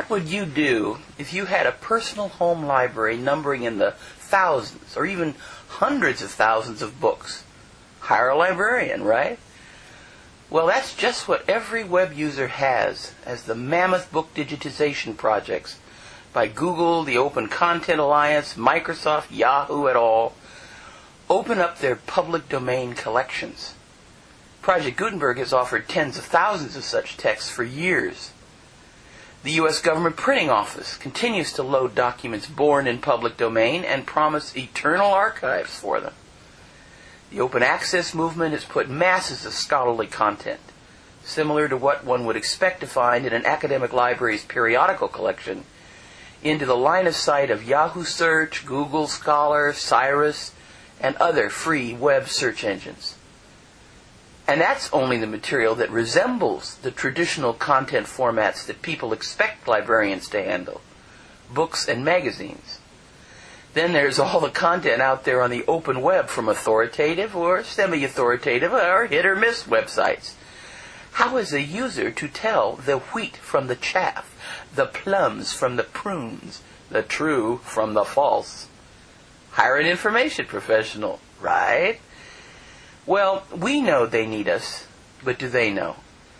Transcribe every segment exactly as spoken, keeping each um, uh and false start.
What would you do if you had a personal home library numbering in the thousands or even hundreds of thousands of books? Hire a librarian, right? Well, that's just what every web user has, as the mammoth book digitization projects by Google, the Open Content Alliance, Microsoft, Yahoo et al. Open up their public domain collections. Project Gutenberg has offered tens of thousands of such texts for years. The U S government printing office continues to load documents born in public domain and promise eternal archives for them. The open access movement has put masses of scholarly content, similar to what one would expect to find in an academic library's periodical collection, into the line of sight of Yahoo Search, Google Scholar, Cyrus, and other free web search engines. And that's only the material that resembles the traditional content formats that people expect librarians to handle, books and magazines. Then there's all the content out there on the open web from authoritative or semi-authoritative or hit-or-miss websites. How is a user to tell the wheat from the chaff, the plums from the prunes, the true from the false? Hire an information professional, right? Well, we know they need us, but do they know?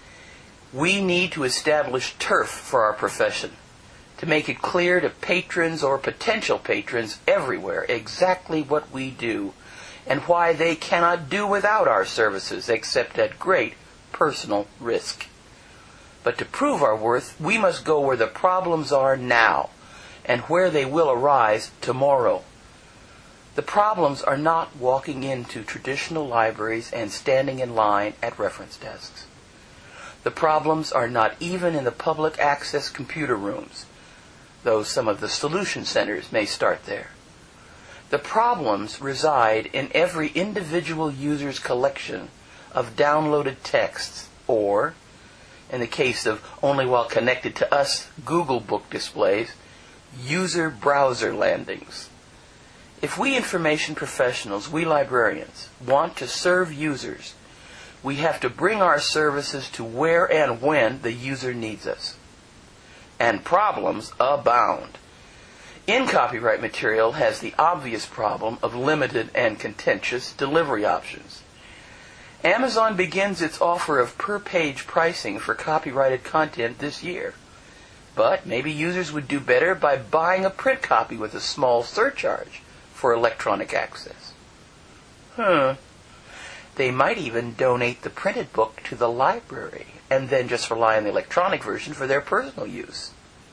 We need to establish turf for our profession, to make it clear to patrons or potential patrons everywhere exactly what we do and why they cannot do without our services except at great personal risk. But to prove our worth, we must go where the problems are now and where they will arise tomorrow. The problems are not walking into traditional libraries and standing in line at reference desks. The problems are not even in the public access computer rooms, though some of the solution centers may start there. The problems reside in every individual user's collection of downloaded texts, or, in the case of only while connected to us Google book displays, user browser landings. If we information professionals, we librarians, want to serve users, we have to bring our services to where and when the user needs us. And problems abound. In-copyright material has the obvious problem of limited and contentious delivery options. Amazon begins its offer of per-page pricing for copyrighted content this year. But maybe users would do better by buying a print copy with a small surcharge for electronic access. Huh. They might even donate the printed book to the library and then just rely on the electronic version for their personal use.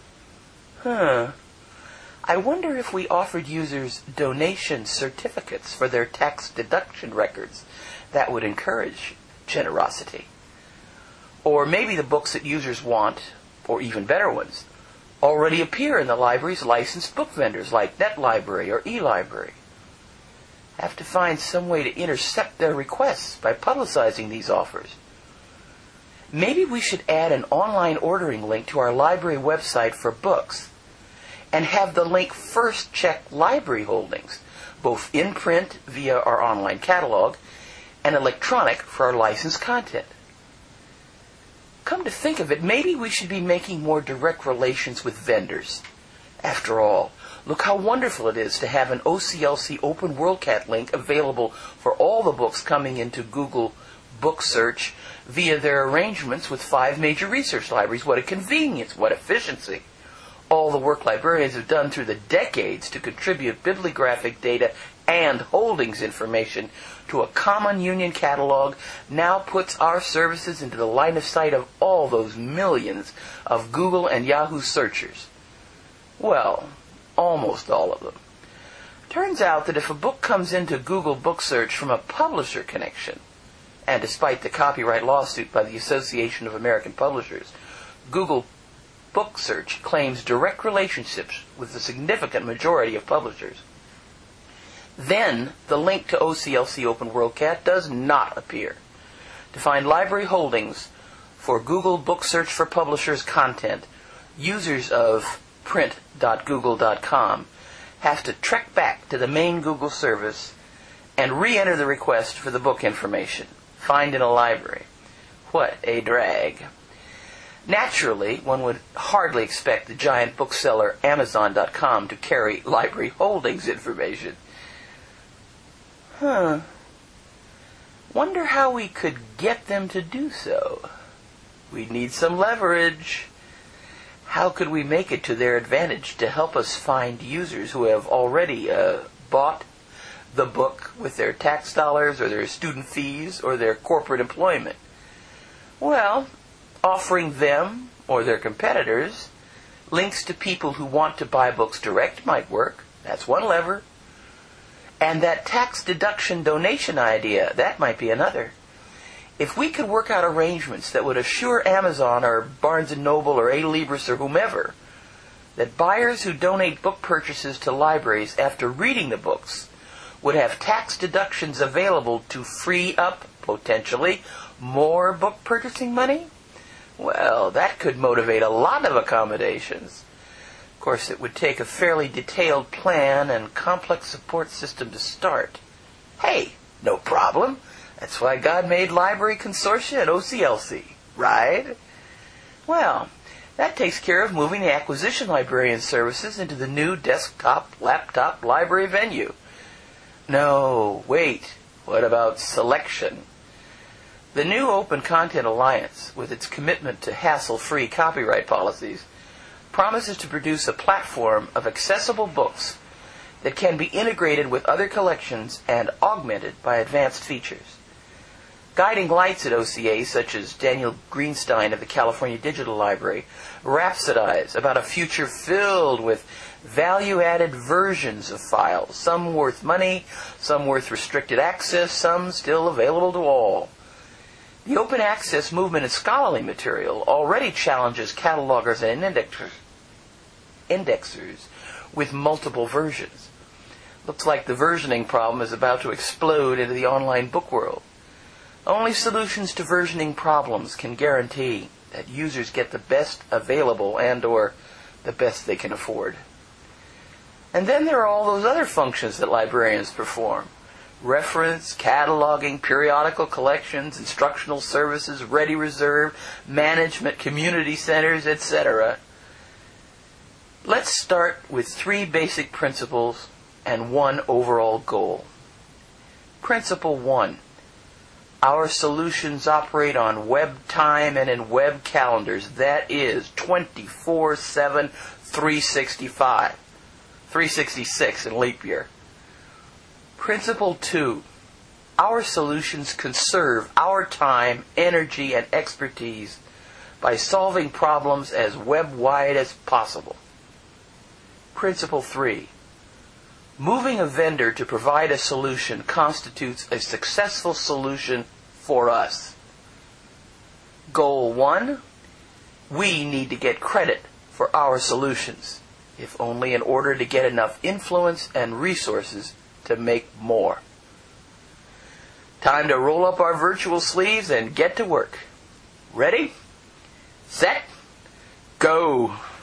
Huh. I wonder if we offered users donation certificates for their tax deduction records. That would encourage generosity. Or maybe the books that users want, or even better ones, already appear in the library's licensed book vendors like NetLibrary or eLibrary. Have to find some way to intercept their requests by publicizing these offers. Maybe we should add an online ordering link to our library website for books and have the link first check library holdings, both in print via our online catalog and electronic for our licensed content. Come to think of it, maybe we should be making more direct relations with vendors. After all, look how wonderful it is to have an O C L C Open WorldCat link available for all the books coming into Google Book Search via their arrangements with five major research libraries. What a convenience, what efficiency. All the work librarians have done through the decades to contribute bibliographic data and holdings information to a common union catalog now puts our services into the line of sight of all those millions of Google and Yahoo searchers. Well, almost all of them. Turns out that if a book comes into Google Book Search from a publisher connection, and despite the copyright lawsuit by the Association of American Publishers, Google Book Search claims direct relationships with the significant majority of publishers, then the link to O C L C Open WorldCat does not appear. To find library holdings for Google Book Search for Publishers content, users of print dot google dot com have to trek back to the main Google service and re-enter the request for the book information. Find in a library. What a drag. Naturally, one would hardly expect the giant bookseller Amazon dot com to carry library holdings information. Huh. Wonder how we could get them to do so. We'd need some leverage. How could we make it to their advantage to help us find users who have already uh, bought the book with their tax dollars or their student fees or their corporate employment? Well, offering them or their competitors links to people who want to buy books direct might work. That's one lever. And that tax deduction donation idea, that might be another. If we could work out arrangements that would assure Amazon or Barnes and Noble or A-Libris or whomever that buyers who donate book purchases to libraries after reading the books would have tax deductions available to free up, potentially, more book purchasing money, well, that could motivate a lot of accommodations. Of course, it would take a fairly detailed plan and complex support system to start. Hey, no problem. That's why God made Library Consortia and O C L C, right? Well, that takes care of moving the acquisition librarian services into the new desktop, laptop library venue. No, wait. What about selection? The new Open Content Alliance, with its commitment to hassle-free copyright policies, promises to produce a platform of accessible books that can be integrated with other collections and augmented by advanced features. Guiding lights at O C A, such as Daniel Greenstein of the California Digital Library, rhapsodize about a future filled with value-added versions of files, some worth money, some worth restricted access, some still available to all. The open access movement in scholarly material already challenges catalogers and indexers, indexers with multiple versions. Looks like the versioning problem is about to explode into the online book world. Only solutions to versioning problems can guarantee that users get the best available and or the best they can afford. And then there are all those other functions that librarians perform. Reference, cataloging, periodical collections, instructional services, ready reserve, management, community centers, et cetera. Let's start with three basic principles and one overall goal. Principle one. Our solutions operate on web time and in web calendars. That is twenty-four seven, three sixty-five. three sixty-six in leap year. Principle two. Our solutions conserve our time, energy, and expertise by solving problems as web-wide as possible. Principle three. Moving a vendor to provide a solution constitutes a successful solution for us. Goal one. We need to get credit for our solutions, if only in order to get enough influence and resources to make more. Time to roll up our virtual sleeves and get to work. Ready? Set? Go!